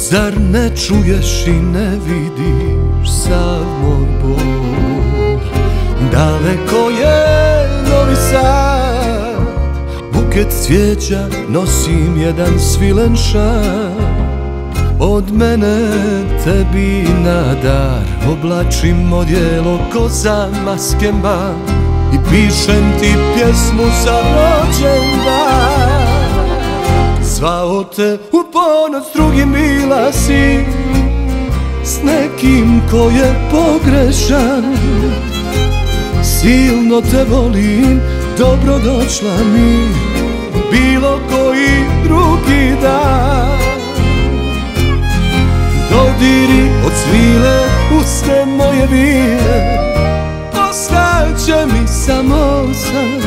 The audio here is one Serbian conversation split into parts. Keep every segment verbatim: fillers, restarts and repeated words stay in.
Zar ne čuješ i ne vidiš sav moj bol? Daleko je Novi Sad, buket cvijeća nosim jedan svilen šal. Od mene tebi na dar oblačim odjelo ko za maskemba i pišem ti pjesmu za rođendan. Zvao te u ponoć s drugim bila si, s nekim ko je pogrešan. Silno te volim, dobrodošla mi bilo koji drugi dan. Dodiri od svile usne moje vile, ostaće mi samo san.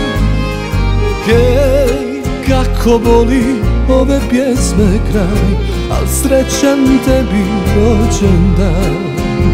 Hej, kako boli ove pjesme kraj, al srećan tebi rođendan.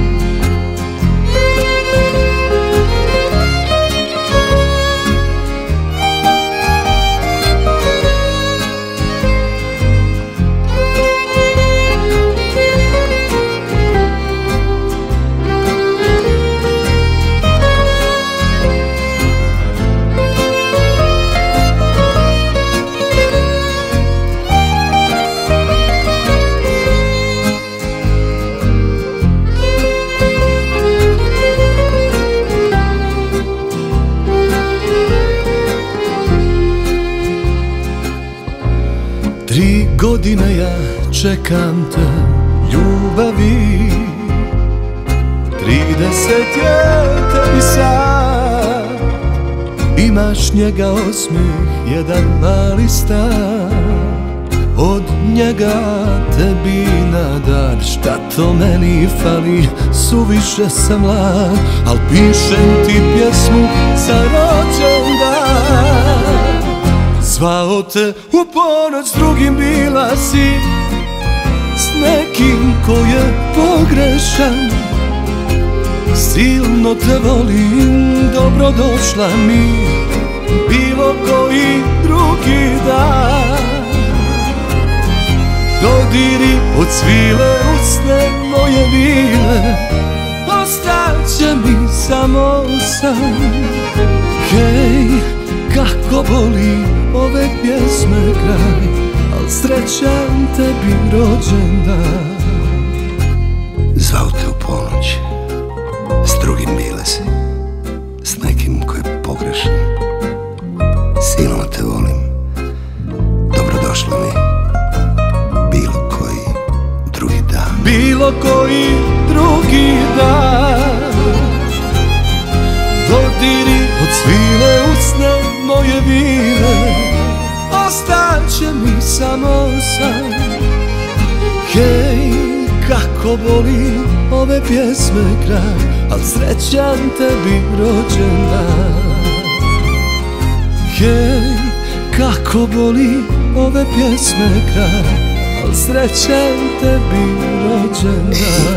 Tri godine ja čekam te, ljubavi, trideset je tebi sad. Imaš njega osmijeh, jedan mali stan. Od njega tebi na dar, šta to meni fali, suviše sam mlad. Al pišem ti pjesmu za rođendan. Zvao te u ponoć s drugim bila si, s nekim ko je pogrešan. Silno te volim, dobrodošla mi bilo koji drugi dan. Dodiri od svile usne moje vile, ostaće mi samo san. Hej, kako boli ove pjesme kraj, al srećan tebi rođendan. Zvao te u ponoć, s drugim bile si, s nekim ko je pogrešan. Silno te volim, dobrodošla mi bilo koji drugi dan. Bilo koji drugi dan. Dodiri od svile usne moje vile, ostaće mi samo san. Hej, kako boli ove pjesme kraj, al srećan tebi rođendan. Hej, kako boli ove pjesme kraj, al srećan tebi rođendan.